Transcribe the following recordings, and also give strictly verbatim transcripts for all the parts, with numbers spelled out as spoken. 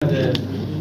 کرده.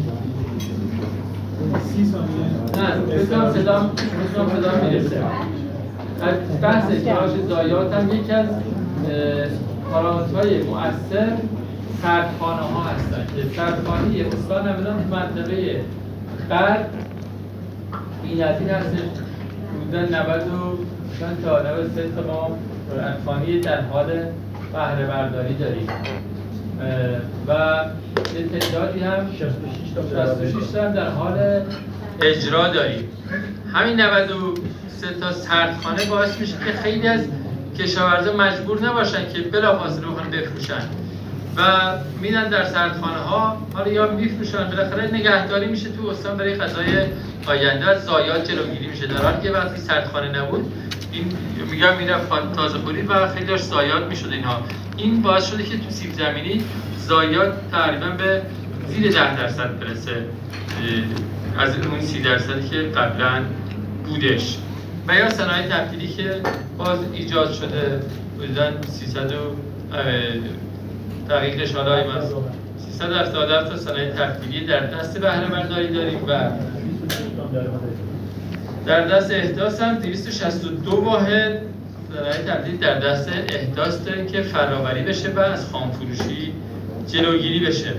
سی ثانیه. نه، بسیار صدام بسیار صدام میرسه. بحث جهاش ضایعات هم یکی از پارامترهای مؤثر سردخانه ها هستن که سردخانه یک استان نمیدونم تو منطقه غرب بی‌نظیر هستش. حدود نود تا نود و سه تا ما سردخانه در حال بهره برداری داریم و یه تعدادی هم شصت و شش تا در حال اجرا داریم. همین نود و سه تا سردخانه باعث میشه که خیلی از کشاورزا مجبور نباشن که بلافاصله بخوان بفروشن و میرن در سردخانه ها، حالا یا میفروشن، بالاخره نگهداری میشه تو استان برای غذای آینده، از ضایعات جلوگیری میشه. در حالی که وقتی سردخانه نبود این میگم میرفت تازه خوری و خیلی داشت ضایعات میشد اینها. این باعث شده که تو سیب زمینی ضایعات تقریبا به زیر ده درصد برسه از اون سی درصدی که قبلا بودش. و یا صنایع تبدیلی که باز ایجاد شده بودن سیصد و دقیقش حالا ایم از سیصد و هفتاد تا صنایع تبدیلی در دست بهره برداری داریم و در دست احداث هم دویست و شصت و دو واحد صنایع تبدیلی در دست احداث داریم که فراوری بشه و از خامفروشی جلوگیری بشه.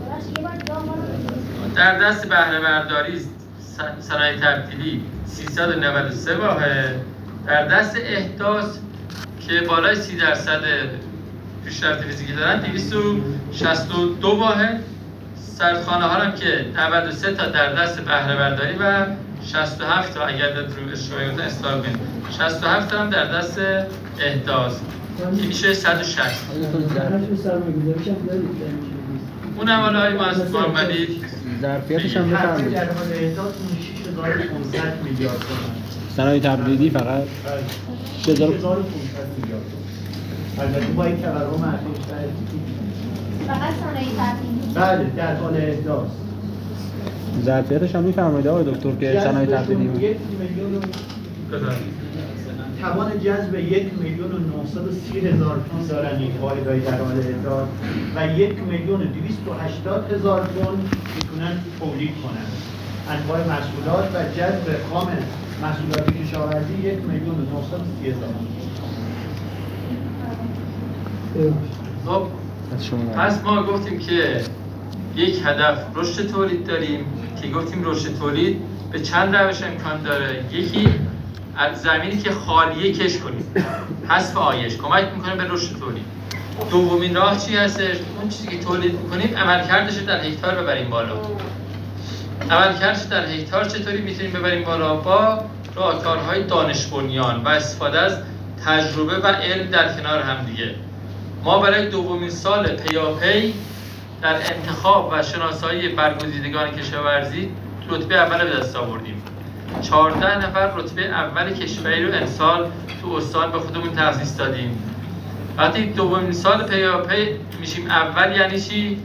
در دست بهره برداری صنایع تبدیلی سیصد و نود و سه واحد، در دست احداث که بالای سی درصد پیشرفت فیزیکی دارن دویست و شصت و دو واحد، سردخانه ها هم که نود و سه تا در دست بهره برداری و شصت و هفت تا اگر در رو اشتباهی بوده اصلاح کنید، شصت و هفت تا هم در دست احداث که میشه صد و شصت. اون هم حالا های از محمدی ظرفیتش هم بفرمایید. در حال احداث شش هزار و پانصد میلیارد تومان. صنایع تبدیلی فقط شش هزار و پانصد میلیارد. البته با این تورم ارزش فقط صنایع تبدیلی. بله در حال احداث. ظرفیتش هم میفرمایید آقای دکتر که صنایع تبدیلی بود. یک میلیون توان جذب یک میلیون و نهصد و سی هزار تن دارن این واحدهای در حال احداث و یک میلیون و دویست و هشتاد هزار تن میتونن تولید کنن. انواع محصولات و جذب خام محصولات کشاورزی یک میلیون و نهصد و سی هزار. خب پس ما گفتیم که یک هدف رشد تولید داریم که گفتیم رشد تولید به چند روش امکان داره. یکی از زمینی که خالیه کش کنیم، حذف آیش کمک میکنه به رشد تولید. دومین راه چی هستش؟ اون چیزی که تولید میکنیم عملکردش در هکتار ببریم بالا. عملکردش در هکتار چطوری میتونیم ببریم بالا؟ با راهکارهای دانش بنیان و استفاده از تجربه و علم در کنار هم دیگه. ما برای دومین سال پیاپی در انتخاب و شناسایی برگزیدگان کشاورزی رتبه اول به دست آوردیم. چهارده نفر رتبه اول کشاورزی رو امسال تو استان به خودمون تخصیص دادیم. وقتی دومین سال پیاپی میشیم اول یعنی چی؟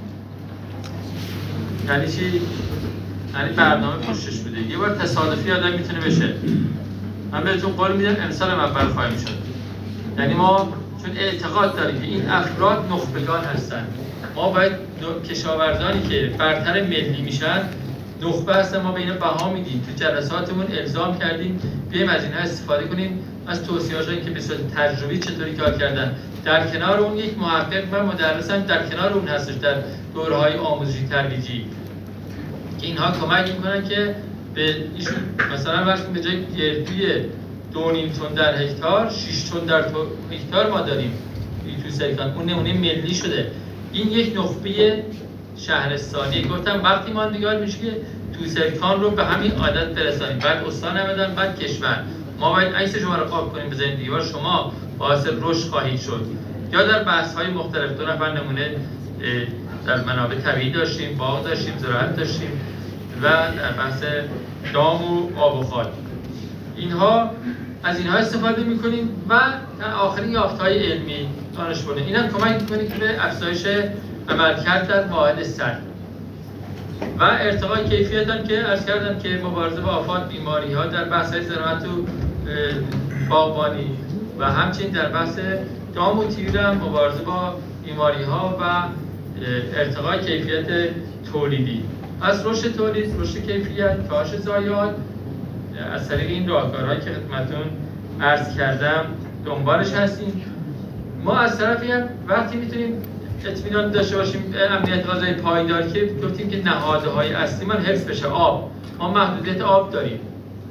یعنی چی؟ یعنی برنامه پشتش بوده. یه بار تصادفی آدم میتونه بشه. من بهتون قول میدم امسال هم اول خواهیم شد. یعنی ما چون اعتقاد داریم که این افراد نخبگان هستن، ما باید کشاورزانی که برتر ملی میشن نخبه هستن، ما به اینا بها میدیم. تو جلساتمون الزام کردیم بیایم از اینها استفاده کنیم، از توصیه‌هاشون که به صورت تجربی چطوری کار کردن. در کنار اون یک محقق و مدرس هم در کنار اون هستش در دوره‌های آموزشی ترویجی که اینها کمک میکنن که به ایشون مثلا وقتی به جای گردوی دو نیم تن در هکتار شش تن در هکتار ما داریم تو سرکان، اون نمونه ملی شده. این یک نخبه شهرستانی. گفتم وقتی ماندگار میشه که تو سرکان رو به همین عادت برسانیم، بعد استان نمیدن، بعد کشور. ما باید عکس شما رو قاب کنیم بزنیم دیوار، شما باعث رشد خواهید شد. یا در بحث های مختلف دو نفر نمونه در منابع طبیعی داشتیم، باغ داشتیم، زراعت داشتیم و در بحث دام و آب و خاک. اینها از اینها استفاده میکنیم و در آخرین یافته‌های علمی دانش بنیان. اینا کمک میکنه که به افزایش عملکرد در واحد سرد و ارتقای کیفیت هم که عرض کردم که مبارزه با آفات، بیماری ها در بحث زراعت و باغبانی و همچنین در بحث دام و تیر هم مبارزه با بیماری ها و ارتقای کیفیت تولیدی. از رشد تولید، رشد کیفیت، کاهش ضایعات از طریق این راهکارهایی که خدمتتون عرض کردم دنبالش هستیم. ما از طرفی هم وقتی میتونیم اطمینان داشته باشیم امنیت غذایی پایدار که گفتیم که نهادهای اصلی من حفظ بشه. آب، ما محدودیت آب داریم.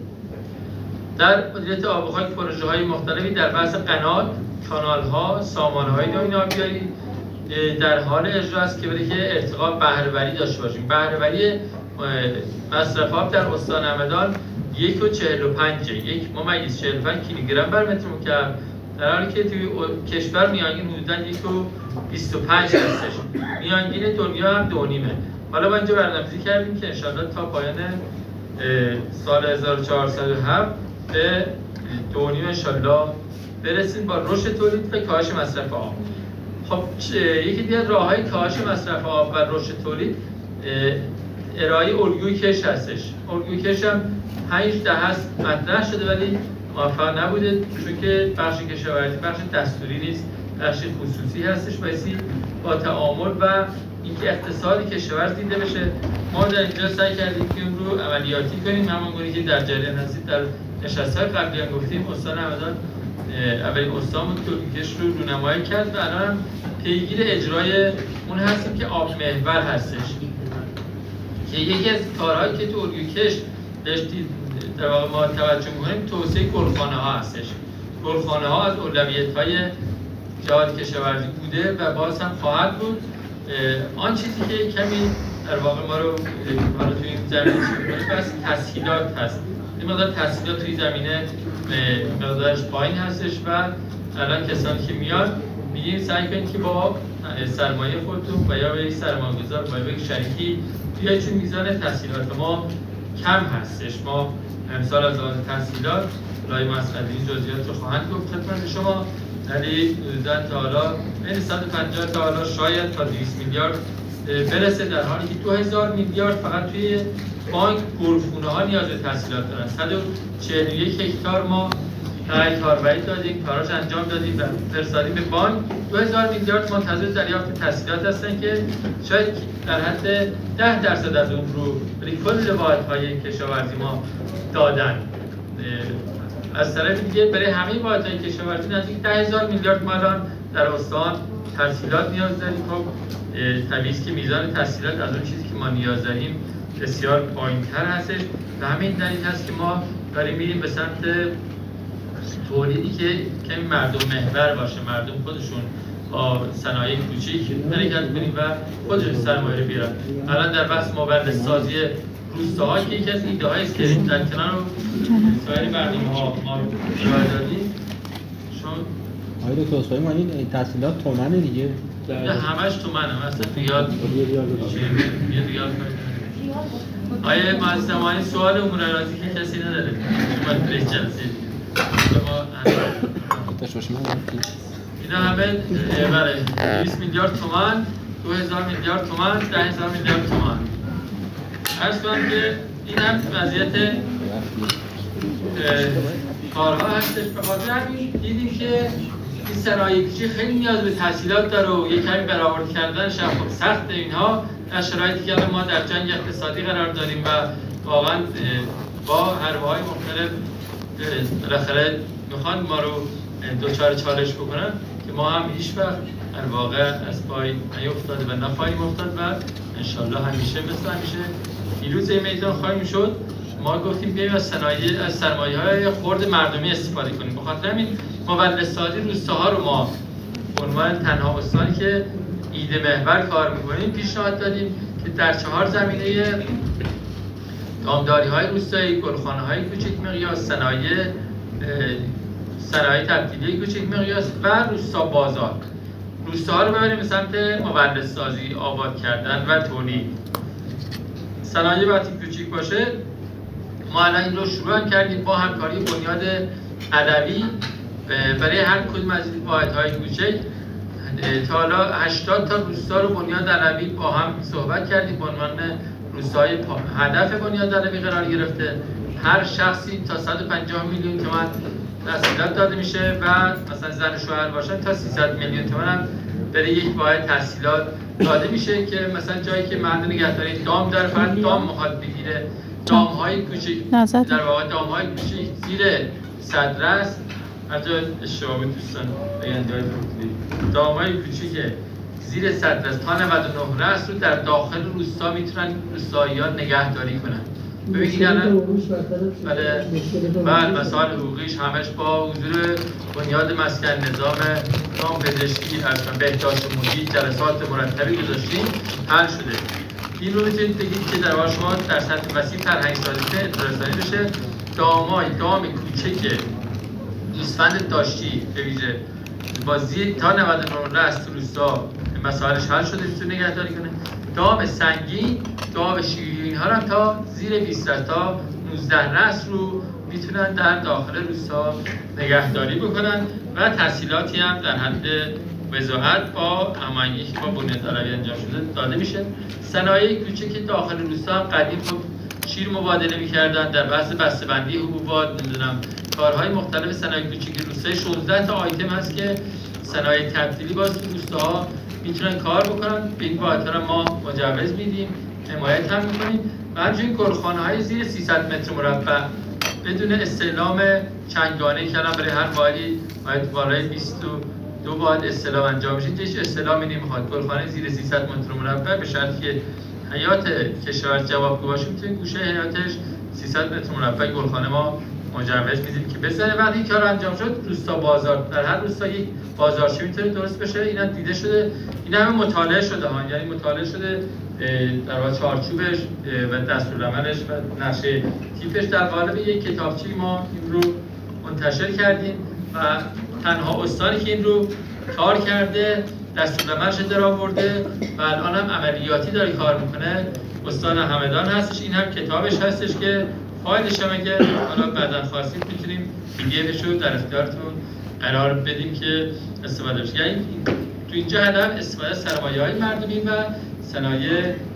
در مدیریت آب‌های پروژه‌های مختلفی در بحث قنات، کانال‌ها، سامانه‌های داین آبیاری در حال اجرا است که برای که ارتقا بهره‌وری داشته باشیم. بهره‌وری مصرف آب در استان همدان یک و چهل و پنج، یک ممیز چهل و پنج کیلوگرم بر متر مکعب، در حالی که توی کشور میانگین حدوداً یک و بیست و پنج هستش. میانگین دنیا هم دو نیمه. حالا ما اینجا برنامه‌ریزی کردیم که انشاءالله تا پایان سال هزار و چهارصد و هفت به دو نیم انشاءالله برسیم با رشد تولید و کاهش مصرف آب. خب یکی دیگر راه‌های کاهش مصرف آب و رشد تولید ارائه الگوی کش هستش. الگوی کش هم پنج دهه است مطرح شده ولی موفق نبوده، چون که بخش کشاورزی بخش دستوری نیست، بخش خصوصی هستش. بایستی با تعامل و اینکه اقتصاد کشاورز دیده بشه. ما در اینجا سعی کردیم که اون رو عملیاتی کنیم، همونگونه که در جریان هستید. در نشست‌های قبلی هم گفتیم استان همدان اولین استان بود که الگوکش رو رونمایی کرد و الان پیگیر اجرای اون هستیم که آب محور هستش، که یکی از کارهایی که تو الگوکش داشتید در واقع ما توجه می‌کنیم توسعه گلخانه ها هستش. گلخانه ها از اولویت‌های جهاد کشاورزی بوده و باز هم خواهد بود. آن چیزی که کمی در واقع ما رو حالا توی این زمینه می‌کنه بس تسهیلات هست. این مقدار تسهیلات توی زمینه مقدارش پایین هستش و الان کسانی که میاد میگیم سعی کنید که با سرمایه خودتون و یا به سرمایه‌گذار و یا به شریکی بیاید، چون میزان تسهیلات ما کم هستش. ما امسال از لحاظ تسهیلات لای مسئله این جزئیات رو خواهند گفت خدمت شما، ولی حدوداً تا حالا بین صد و پنجاه تا حالا شاید تا دویست میلیارد برسه، در حالی که دو هزار میلیارد فقط توی بانک گلخونه ها نیاز به تسهیلات دارن. صد و چهل و یک هکتار ما رای کاربری دادیم، کاراش انجام دادیم و فرستادیم به بانک. دو هزار میلیارد منتظر دریافت تسهیلات هستن که شاید در حد ده درصد از اون رو برای کل واحدهای کشاورزی ما دادن. از طرف دیگه برای همه واحدهای کشاورزی نزدیک ده هزار میلیارد ما الان در استان تسهیلات نیاز داریم. خب طبیعی است که میزان تسهیلات از اون چیزی که ما نیاز داریم بسیار پایین‌تر هستش و همین دلیل هست که ما داریم میریم به سمت تولیدی که کمی مردم محور باشه، مردم خودشون با صنایع کوچیک حرکت کنیم و خودشون سرمایه رو بیارن. الان در بحث مبلغ‌سازی روستاها که یکی از ایده‌هایی است که در کنار سایر برنامه‌ها ما ارائه دادیم. چون آقای دکتر اصفهانی ما این تسهیلات تومنه دیگه. نه همش تومنه، مثلا ریال یه ریال آیا معظمانی سوال امور اراضی که کسی نداره؟ شما رئیس جلسه اینا همه برای بیست میلیارد تومان، دو هزار میلیارد تومان، ده هزار میلیارد تومان. عرض کنم که این هم وضعیت کارها هستش. به خاطر همین دیدیم که این صنایع کوچیک خیلی نیاز به تسهیلات داره و یک کمی برآورد کردنش هم خب سخت. اینها در شرایطی که ما در جنگ اقتصادی قرار داریم و واقعا با حربه‌های مختلف بالاخره میخوان ما رو دوچار چالش بکنن که ما هم هیچ وقت در واقع از پای نیفتاده و نخواهیم افتاد و انشالله همیشه مثل همیشه پیروز میدان خواهیم شد. ما گفتیم بیاییم از صنایع از سرمایه‌های خرد مردمی استفاده کنیم. به خاطر همین مبلغ‌سازی روستاها رو ما به عنوان تنها استانی که ایده محور کار می‌کنیم پیشنهاد دادیم که در چهار زمینه دامداری‌های روستایی، گلخانه‌های کوچک مقیاس، صنایع صنایع تبدیلی کوچک مقیاس و روستا بازار. روستاها رو ببریم به سمت مبلغ‌سازی، آباد کردن و تولید. صنایع وقتی کوچیک باشه ما الان این رو شروع کردیم با همکاری بنیاد ادبی برای هر کدوم از این واحدهای کوچک. تا حالا هشتاد تا روستا رو بنیاد ادبی با هم صحبت کردیم به عنوان روستاهای هدف بنیاد ادبی قرار گرفته. هر شخصی تا صد و پنجاه میلیون تومان تسهیلات داده میشه و مثلا زن و شوهر باشن تا سیصد میلیون تومان هم برای یک واحد تحصیلات داده میشه که مثلا جایی که محل نگهداری دام داره فقط دام میخواد بگیره، دام‌های کوچیک در واقع دام‌های کوچیک زیر صدر است. هر جا اشتباه دوستان بگن جای پرتلی دام‌های کوچیک زیر صدر است تا نود و نه رأس رو در داخل روستا میتونن روستاییان نگهداری کنن. ببینید الان بله بله مسائل حقوقیش همش با حضور بنیاد مسکن، نظام نظام پزشکی، اصلا بهداشت محیط، جلسات مرتبی گذاشتیم حل شده. این رو میتونید بگید که در واقع شما در سطح وسیع فرهنگ سازی اطلاع رسانی بشه. دامای دام کوچک گوسفند داشتی به ویژه با زیر تا نود و نه رأس تو روستا مسائلش حل شده میتونه نگهداری کنه. دام سنگین، دام شیرین ها هم تا زیر بیست تا نوزده رأس رو میتونن در داخل روستا نگهداری بکنن و تحصیلاتی هم در حد وزارت با هماهنگی که با بنیاد عربی انجام شده داده میشه. صنایع کوچک داخل روستا هم قدیم خب شیر مبادله میکردن در بحث بسته‌بندی حبوبات، نمیدونم کارهای مختلف صنایع کوچک روستایی شانزده تا آیتم هست که صنایع تبدیلی باز تو روستاها میتونن کار بکنن. به این واحدها ما مجوز میدیم، حمایت هم میکنیم و همچنین گلخانه‌های زیر سیصد متر مربع بدون استعلام چندگانه کردن برای هر واحدی باید بالای بیست و دو واحد استعلام انجام میشه. هیچ استعلامی نمیخواد. گلخانه زیر سیصد متر مربع به شرطی که حیات کشاورز جوابگو باشه میتونه گوشه حیاتش سیصد متر مربع گلخانه ما مجوز میدیم که بزنه. وقتی این کار انجام شد روستا بازار در هر روستا یک بازارچه میتونه درست بشه. اینا دیده شده، این همه مطالعه شده ها، یعنی مطالعه شده در واقع چارچوبش و دستورالعملش و نقشه تیپش در قالب یک کتابچه‌ای ما این رو منتشر کردیم و تنها استانی که این رو کار کرده دستورالعملش در آورده و الان هم عملیاتی داره کار میکنه استان همدان هستش. این هم کتابش هستش که فایلش هم اگر حالا بعداً خواستید میتونیم پی‌دی‌افش رو در اختیارتون قرار بدیم که استفاده بشه. یعنی تو اینجا هدف استفاده از سرمایه‌های مردمی و صنایع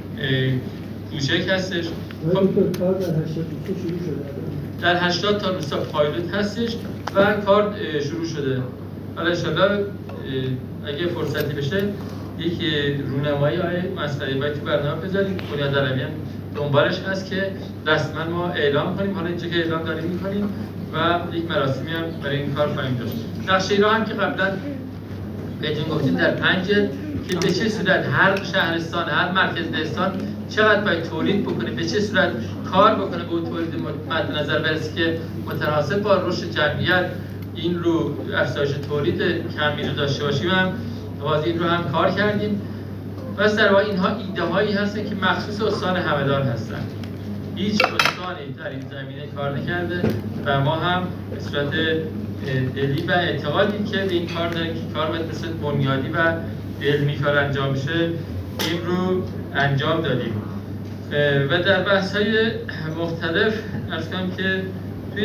کوچک هستش. خب کار در هشتاد روستا شروع شده. در هشتاد تا روستا پایلوت هستش و کار شروع شده. حالا انشالله اگه فرصتی بشه یک رونمایی های مسئله باید تو برنامه بذاریم. بنیاد عربی هم دنبالش هست که رسما ما اعلام کنیم. حالا اینجا که اعلام داریم میکنیم و یک مراسمی هم برای این کار خواهیم داشت. نقشه را هم که قبلا بهتون گفتیم در پنج که به چه صورت هر شهرستان، هر مرکز دهستان چقدر باید تولید بکنه، به چه صورت کار بکنه به اون تولید مد نظر برسه که متناسب با رشد جمعیت این رو افزایش تولید کمی رو داشته باشیم. هم واضح این رو هم کار کردیم. پس در واقع اینها ایده هایی هستن که مخصوص استان همدان هستن. هیچ استانی در این زمینه کار نکرده و ما هم به صورت دلی و اعتقادی که به این کار داریم که کار باید مثل بنیادی و علمی کار انجام بشه این رو انجام دادیم. و در بحث های مختلف ارز کنم که توی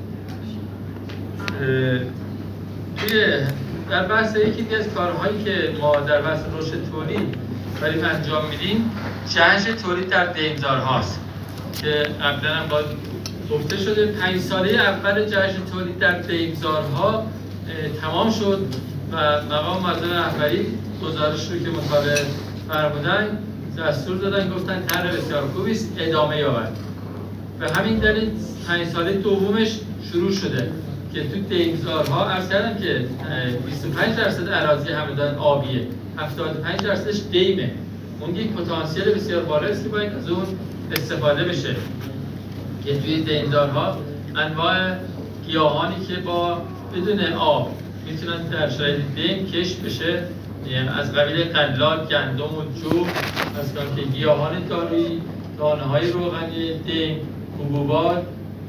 توی در بحث یکی دیگه از کارهایی که ما در بحث رشد تولید بریم انجام میدیم جهش تولید در دیمزار هاست که قبلا هم باید گفته شده. پنج ساله اول جهش تولید در دیمزار ها تمام شد و مقام معظم رهبری گزارش رو که مطالعه فرمودن دستور دادن، گفتن طرح بسیار خوبی است، ادامه یابد. و همین دلیل پنج ساله دومش شروع شده که تو دیمزارها عرض کردم که بیست و پنج درصد اراضی همدان آبیه، هفتاد و پنج درصدش دیمه. اون یک پتانسیل بسیار بالایی است که باید از اون استفاده بشه که توی دیمزارها انواع گیاهانی که با بدون آب میتونن در شرایط دیم کشت بشه از قبیل غلات، گندم و جو، از که گیاهان دارویی، دانه‌های روغنی، دیم، حبوبات،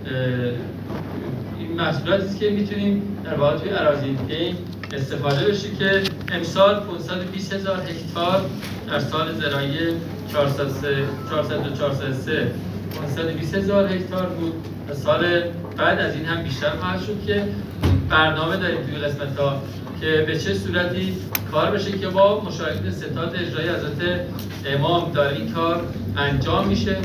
این محصولاتی است که میتونیم در واقع توی اراضی دیم استفاده بشه که امسال پانصد و بیست هزار هکتار در سال زراعی چهارصد و چهارصد و سه پانصد و بیست هزار هکتار بود. و سال بعد از این هم بیشتر خواهد شد که برنامه داریم توی قسمت ها که به چه صورتی کار بشه که با مشاهده ستاد اجرایی حضرت امام داره این کار انجام میشه.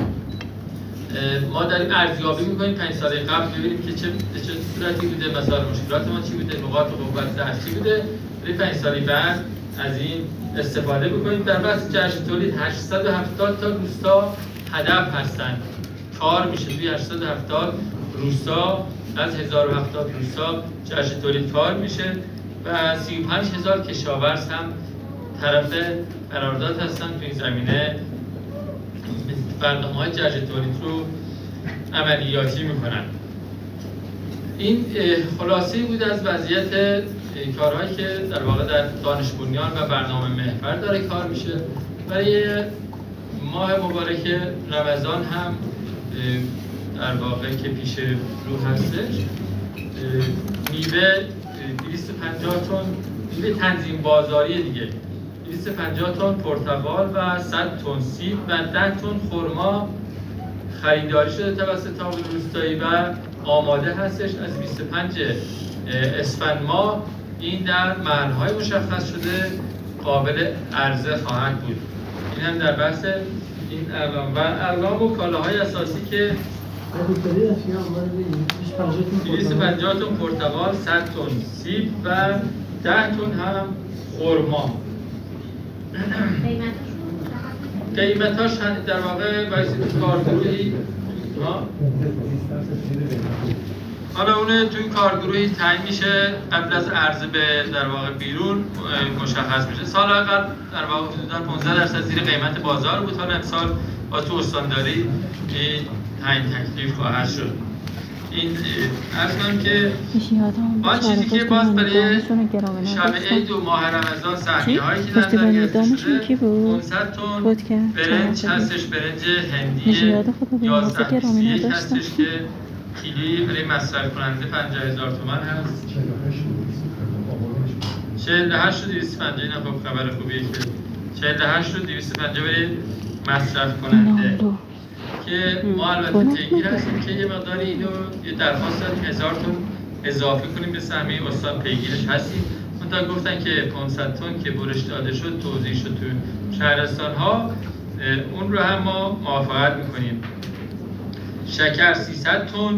ما داریم ارزیابی میکنیم پنج سال قبل ببینیم که چه به چه صورتی بوده، مسائل مشکلات ما چی بوده، نقاط قوت ضعف چی بوده. برای پنج سال بعد از این استفاده بکنید. در بحث جشن تولید هشتصد و هفتاد تا روستا هدف هستند، کار میشه توی هشتصد و هفتاد روستا از هزار و هفتاد روستا جشن تولید کار میشه و سی و پنج هزار کشاورز هم طرف قرارداد هستن توی این زمینه برنامه‌های جشن تولید رو عملیاتی میکنن. این خلاصه‌ای بود از وضعیت کارهایی که در واقع در دانش بنیان و برنامه محور داره کار میشه. برای ماه مبارک رمضان هم در واقع که پیش رو هستش میوه دویست و پنجاه تن میوه تنظیم بازاری دیگه، دویست و پنجاه تن پرتقال و صد تن سیب و ده تن خرما خریداری شده توسط تابلو روستایی و آماده هستش. از بیست و پنج اسفند ماه این در محل‌های مشخص شده قابل عرضه خواهد بود. این هم در بحث این اقلام و اقلام و کالاهای اساسی که دویست و پنجاه تن پرتقال، صد تن سیب و ده تن هم خرما. قیمتاش در واقع باعث کارگروهی حالا اون توی کارگروهی تعیین میشه قبل از عرضه به در واقع بیرون مشخص میشه. سال قبل در واقع حدوداً پانزده درصد زیر قیمت بازار بود، حالا امسال با تو استانداری تعیین تکلیف خواهد شد. این عرض کنم که آن چیزی که باز برای شب عید و ماه رمضان سهمیه‌هایی که در نظر گرفته شده پانصد تن برنج هستش، برنج هندی یازده بیست و یک هستش که کیلویی برای مصرف کننده پنجاه هزار تومان هست. چهل و هشت و دویست و پنجاه این خب خبر خوبیه که چهل و هشت و دویست و پنجاه برای مصرف کننده که ما البته پیگیر هستیم که یه مقدار اینو یه درخواست داریم هزار تن اضافه کنیم به سهمیه استان، پیگیرش هستیم. منتها گفتن که پانصد تن که برش داده شد توزیع شد تو شهرستان ها، اون رو هم ما موافقت میکنیم. شکر سیصد تن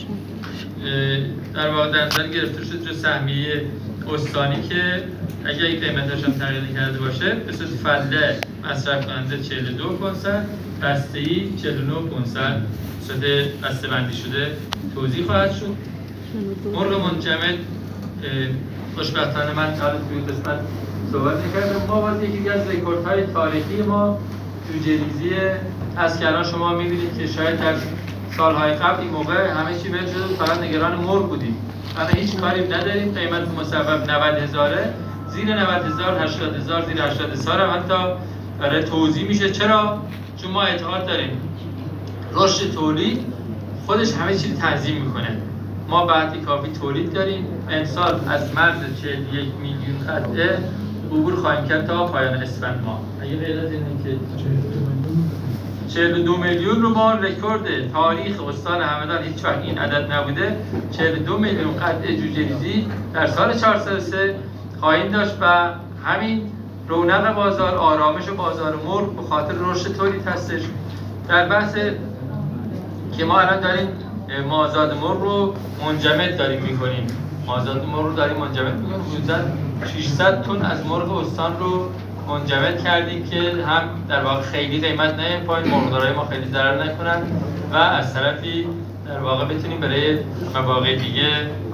در واقع در نظر گرفته شد تو سهمیه استانی که اگر این قیمتش هم تغییر کرده باشه به صورت فله مصرف کننده چهل و دو پانصد، بسته‌ای چهل و نه پانصد صورت بسته بندی شده توزیع خواهد شد. مرغ منجمد خوشبختانه من حالا توی قسمت صحبت می‌کردم، ما باز یکی از رکوردهای تاریخی ما جوجه ریزی هست که الان شما می‌بینید که شاید در سالهای قبل این موقع همه چی ول شده فقط نگران مرغ بودیم. الان هیچ کاری نداریم، قیمت مصوب نود هزاره، زیر نود هزار هشتاد هزار زیر هشتاد هزار هم حتی برای توزیع میشه. چرا؟ چون ما اعتقاد داریم رشد تولید خودش همه چیز تنظیم میکنه. ما بعدی کافی تولید داریم، امسال از مرز چهل و یک میلیون قطعه عبور خواهیم کرد تا پایان اسفند ماه. اگه غیر از اینه که چهل و دو میلیون رو ما رکورد تاریخ استان همدان هیچ وقت این عدد نبوده، چهل و دو میلیون قطعه جوجه ریزی در سال چهارصد و سه خواهیم داشت و همین رونق بازار، آرامش بازار مرغ به خاطر رشد تولید هستش. در بحث که ما الان داریم مازاد مرغ رو منجمد داریم میکنیم، مازاد مرغ رو داریم منجمد میکنیم، حدوداً ششصد تن از مرغ استان رو منجمد کردیم که هم در واقع خیلی قیمت نیاد پایین، مرغدارای ما خیلی ضرر نکنن و از طرفی در واقع بتونیم برای مواقع دیگه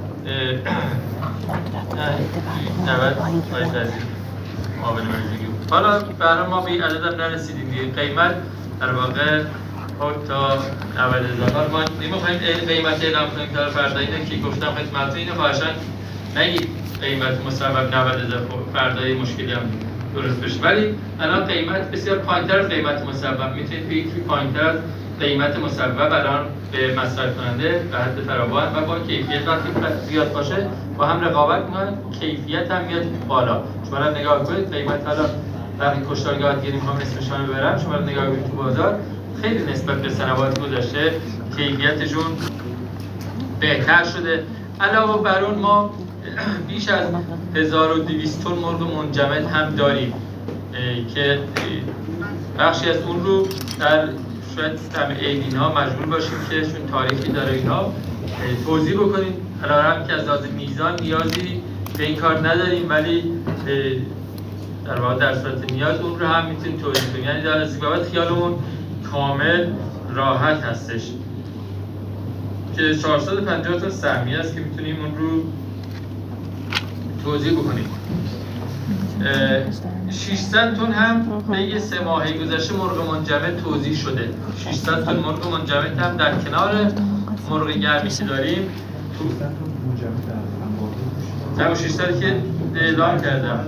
نود پای وزیر معاون وزیری. حالا برای ما به این عدد هم نرسیدیم دیگه، قیمت در واقع تا نود هزار. ما نمیخوایم قیمت اعلام کنیم که فردا اینه که گفتم خدمتتون اینو خواهشاً نگید قیمت مصوب نود هزار فردای مشکلی هم درست بشه، ولی الان قیمت بسیار پایین‌تر از قیمت مصوب، میتونید بگید که پایین‌تر از قیمت مصوب الان به مصرف کننده به حد فراوان و با کیفیت وقتی زیاد باشه با هم رقابت می‌کنن، کیفیت هم میاد بالا. شما الان نگاه کنید قیمت الان برای کشتارگاهگیری می‌خوام اسمشون رو ببرم، شما نگاه کنید تو بازار خیلی نسبت به سنوات گذشته کیفیتشون بهتر شده. علاوه بر اون ما بیش از هزار و دویست تن مرغ منجمد هم داریم که بخشی از اون رو در شاید دم عید اینها مجبور باشیم که چون تاریخی داره اینها توضیح بکنیم. علاوه که از لحاظ میزان نیازی به این کار نداریم، ولی در واقع در صورت نیاز اون رو هم میتونیم توضیح کنیم. یعنی در از این بابت خیالمون کامل راحت هستش که چهارصد و پنجاه تا سهمیه است که میتونیم اون رو توضیح بکنیم. ششصد تن هم طی سه ماهه گذشته مرغ منجمد توزیع شده. ششصد تن مرغ منجمد هم در کنار مرغ گرمی که داریم تو همون ششصد که اعلام کردم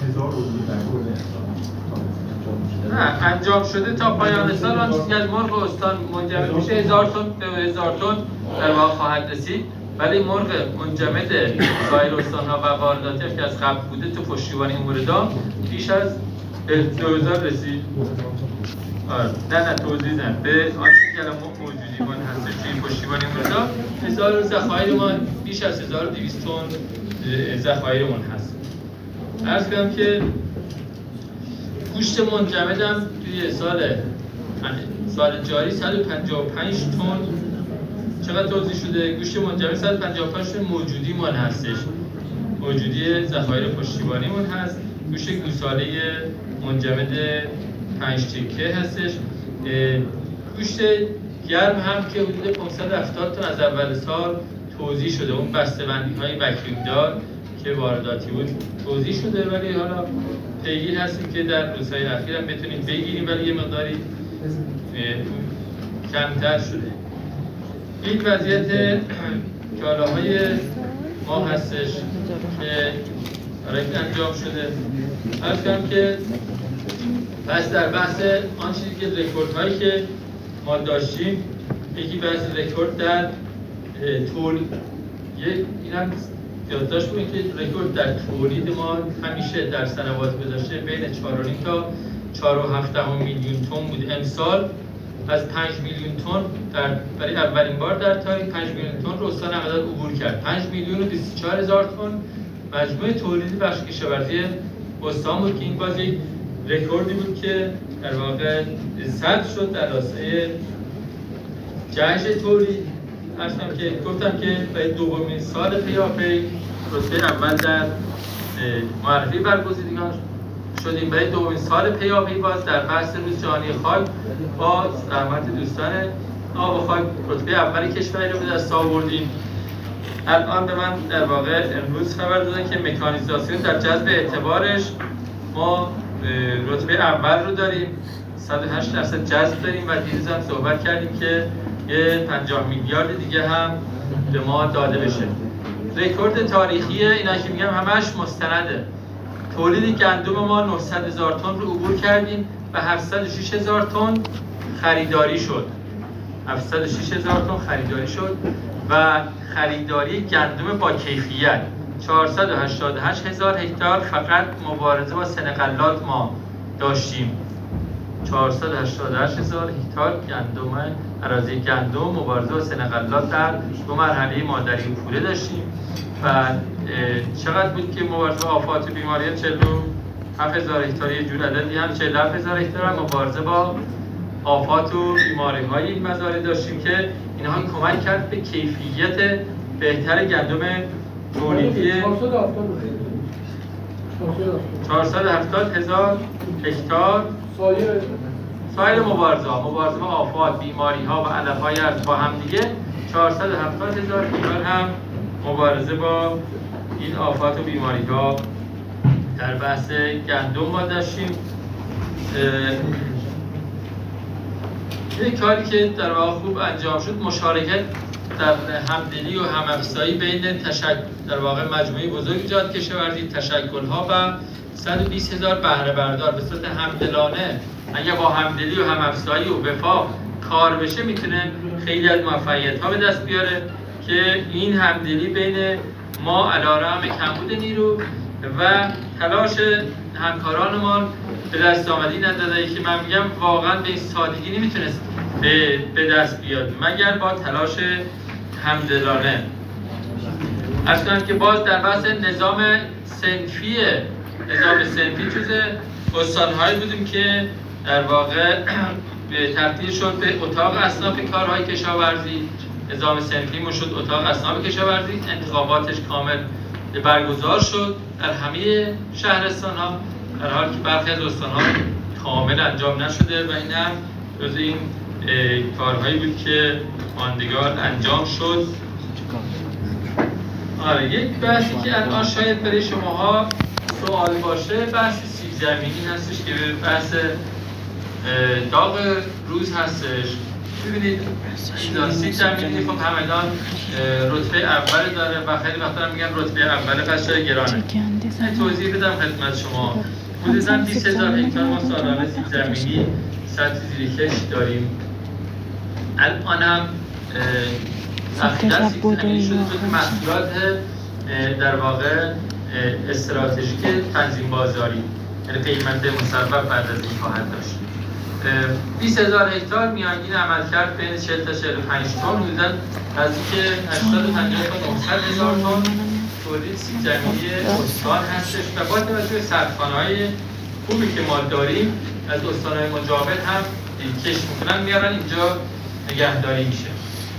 نه انجام شده تا پایان سال آن چیزی از مرغ استان منجمد میشه هزار تن به هزار تن در واقع خواهد رسید. ولی مرغ منجمد سایر استان‌ها و وارداتی که از قبل بوده تو پشتیبانی موردها بیش از دو هزار رسید. آره نه نه توضیح نه به آنچه که الان موجودی من هستش توی پشتیبانی موردها هزار ذخایر ما بیش از هزار و دویست تن ذخایرمون هست. عرض کنم که گوشت منجمد هم توی سال سال جاری صد و پنجاه و پنج تن چقدر توزیع شده؟ گوشت منجمد صد و پنجاه و پنج تن موجودی من هستش. موجودی ذخایر پشتیبانی من هست. گوشت گوساله منجمد پنج تکه هستش. گوشت گرم هم که حدود پانصد و هفتاد تن از اول سال توزیع شده. اون بسته‌بندی های وکیوم دار که وارداتی بود توزیع شده ولی حالا پیگیر هستیم که در روزهای اخیر هم بتونیم بگیریم ولی یه مقداری کمتر شده. این وضعیت کالاهای ما هستش که برای انجام شده. عرض کنم که پس در بحث آن چیزی که رکورد هایی که ما داشتیم یکی بحث رکورد در تولید این هم یادداشت بود که رکورد در تولید ما همیشه در سنوات گذشته بین چهار و نیم تا چهار و هفت دهم میلیون تن بود. امسال از پنج میلیون تن در برای اولین بار در تاریخ پنج میلیون تن رو استان همدان عبور کرد. پنج میلیون و بیست و چهار هزار تن مجموع تولید بخش کشاورزی استان بود که این باز یک رکوردی بود که در واقع ثبت شد در راستای جهش تولید. هستم که گفتم که برای دومین سال پیاپی رتبه اول در معرفی برگزیدگان شدیم. برای دومین سال پیاپی باز در بحث روز جهانی خاک با زحمت دوستان آب و خاک رتبه اول کشوری رو به دست آوردیم. الان به من در واقع امروز خبر دادن که مکانیزاسیون در جذب اعتبارش ما رتبه اول رو داریم، صد و هشت درصد جذب داریم و دیروز هم صحبت کردیم که یه پنجاه میلیارد دیگه هم به ما داده بشه. رکورد تاریخی اینا که میگم همش مستنده. تولید گندم ما نهصد هزار تن رو عبور کردیم و هفتصد و شش هزار تن خریداری شد. هفتصد و شش هزار تن خریداری شد و خریداری گندم با کیفیت چهارصد و هشتاد و هشت هزار هکتار فقط مبارزه با سنغلات ما داشتیم. چهارصد و هشتاد و هشت هزار هکتار گندم اراضی گندم مبارزه با سنغلات در دو مرحله مادری و پوره داشتیم و چقدر بود که مبارزه با آفات و بیماری‌ها چهل و هفت هزار هکتار یه جور عددی هم چهل و هفت هزار هکتار هم مبارزه با آفات و بیماری‌های این مزارع داشتیم که اینها کمک کرد به کیفیت بهتر گندم تولیدی چهارصد و هفتاد هزار هکتار سایر مبارزه ها مبارزه با آفات، بیماری ها و علف های ارز با هم دیگه چهارصد و هفتاد هزار هکتار هم مبارزه با این آفات و بیماری ها در بحث گندم ما داشتیم. یک کاری که در واقع خوب انجام شد مشارکت در همدلی و همافزایی بین تشکل در واقع مجموعه بزرگ جهاد کشاورزی، تشکل‌ها و صد و بیست هزار بهره بردار به صورت همدلانه اگه با همدلی و همافزایی و وفاق کار بشه میتونه خیلی از موفقیت‌ها به دست بیاره که این همدلی بین ما علارغم کمبود نیرو و تلاش همکارانمان به دست آمدی نداده که من میگم واقعا به این سادگی نمیتونست به, به دست بیاد مگر با تلاش همدلانه. عرض کنم که باز در بحث نظام صنفی نظام صنفی جزء استان‌هایی بودیم که در واقع تبدیل شد به اتاق اصناف کارهای کشاورزی. نظام صنفی ما شد اتاق اصناف کشاورزی، انتخاباتش کامل برگزار شد در همه شهرستان‌ها در حالی که برخی از استان‌ها کامل انجام نشده و این هم جز این کارهایی بود که ماندگار انجام شد. آره یک بحثی که الان شاید برای شماها سوال باشه بحث سیب زمینی هستش که بحث داغ روز هستش. ببینید سیب زمینی خب همدان رتبه اول داره و خیلی وقتا هم میگن رتبه اول پس چرا گرانه. توضیح بدم خدمت شما. حدوداً بیست هزار هکتار ما سالانه سیب زمینی سطح زیرکش داریم. الان هم اخیراً سیب زمینی شده جز محصولات در واقع استراتژیک تنظیم بازاری، یعنی قیمت مصوب بعد از این خواهد داشت. بیست هزار هکتار میانگین عملکرد بین چهل تا چهل و پنج تن، حدوداً نزدیک هشتاد و پنجاه تا نهصد هزار تن تولید سیب زمینی استان هستش و با توجه به سردخانه‌های خوبی که ما داریم از استان‌های مجاور هم کشت میکنن میارن اینجا نگهداری میشه.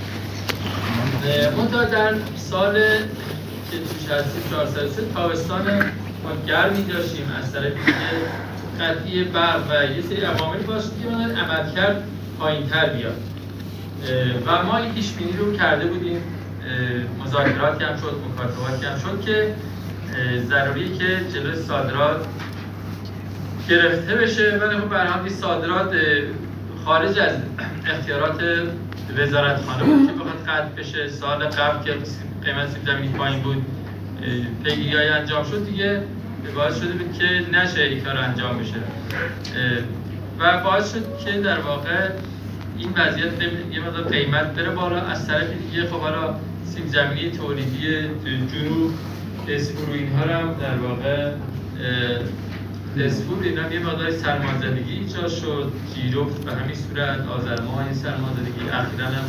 منتها در سال که توش هستیم چهارصد و سه تابستان ما گرمی داشتیم، از طرف دیگه قطعی برق و یه سری عوامل باشه که من عملکرد پایین‌تر بیاد و ما این پیش بینی رو کرده بودیم، مذاکرات هم شد، مکاتبات هم شد که ضروریه که جلوی صادرات گرفته بشه، ولی خب به هر حال صادرات خارج از اختیارات وزارتخانه بود که بخواد قطع بشه. سال قبل که قیمت سیب زمینی پایین بود پیگیری‌های انجام شد دیگه باعث شده بود که نشه این کار انجام بشه و باعث شد که در واقع این وضعیت یه مقدار قیمت بره بالا. از طرف دیگه خب حالا سیب زمینی تولیدی جنوب دسفور اینها هم در واقع دسفور اینا یه مقدار سرمازدگی ایجاد شد، جیرفت به همین صورت، آذرماه این سرمازدگی، اخیراً هم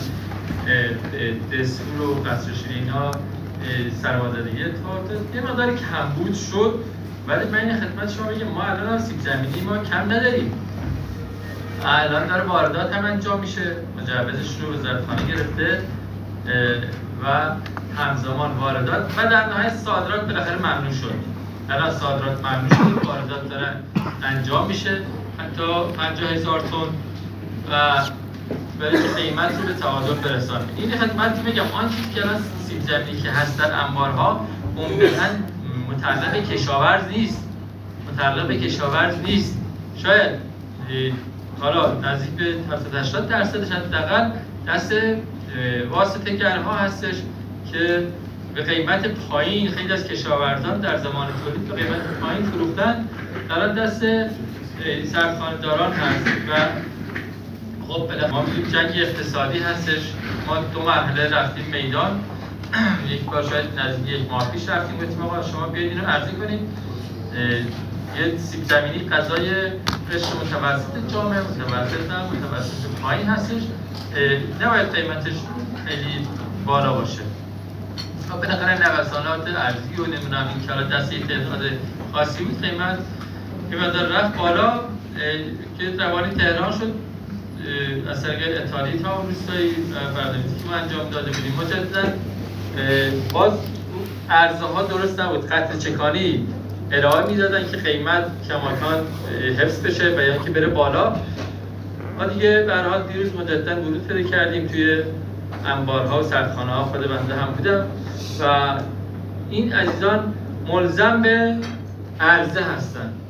دسفور و قصرشیر اینا سرمازدگی اتفاق داد، یه مقدار کمبود شد. ولی من این خدمت شما بگم ما الان سیب زمینی ما کم نداریم، الان داره واردات هم انجام میشه، مجوزش رو وزارتخانه گرفته و همزمان واردات و در نهایت صادرات بالاخره ممنوع شد. الان صادرات ممنوع شد، واردات داره انجام میشه حتی پنجاه هزار تن و برای قیمت رو به تعادل برسانه. این خدمت میگم آن چیزی که الان سیب زمینی که هست در انبارها عمدتاً متعلق به کشاورز نیست، متعلق به کشاورز نیست. شاید حالا نزدیک به هفتاد هشتاد درصدش حداقل دست واسطه‌گرها هستش که به قیمت پایین خیلی از کشاورزان در زمان تولید به قیمت پایین فروختن، الان دست سردخانه‌داران هست و خب بالاخره ما می‌بینیم جنگ اقتصادی هستش. ما دو مرحله رفتیم میدان، یک بار شاید نزدیک یک ماه پیش رفتیم گفتیم آقا شما بیاید اینو ارزی کنید، یه سیب زمینی غذای قشر متوسط جامعه، متوسط هم متوسط پایین هستش، نباید قیمتش خیلی بالا باشه. خب بالاخره نوسانات ارزی و نمیدونم این که حالا دست یک تعداد خاصی بود قیمت که مقدار رفت بالا که روانی تهران شد از طریق اتحادیه تمام روستایی برنامه‌ریزی که ما انجام داده بودیم. مجددا باز عرضه ها درست نبود، قطع چکانی ارائه میدادن که قیمت کماکان حفظ بشه و یا اینکه بره بالا. ما دیگه به هر حال دیروز مجددا ورود پیدا کردیم توی انبارها و سردخانه ها، خود بنده هم بودم و این عزیزان ملزم به عرضه هستن.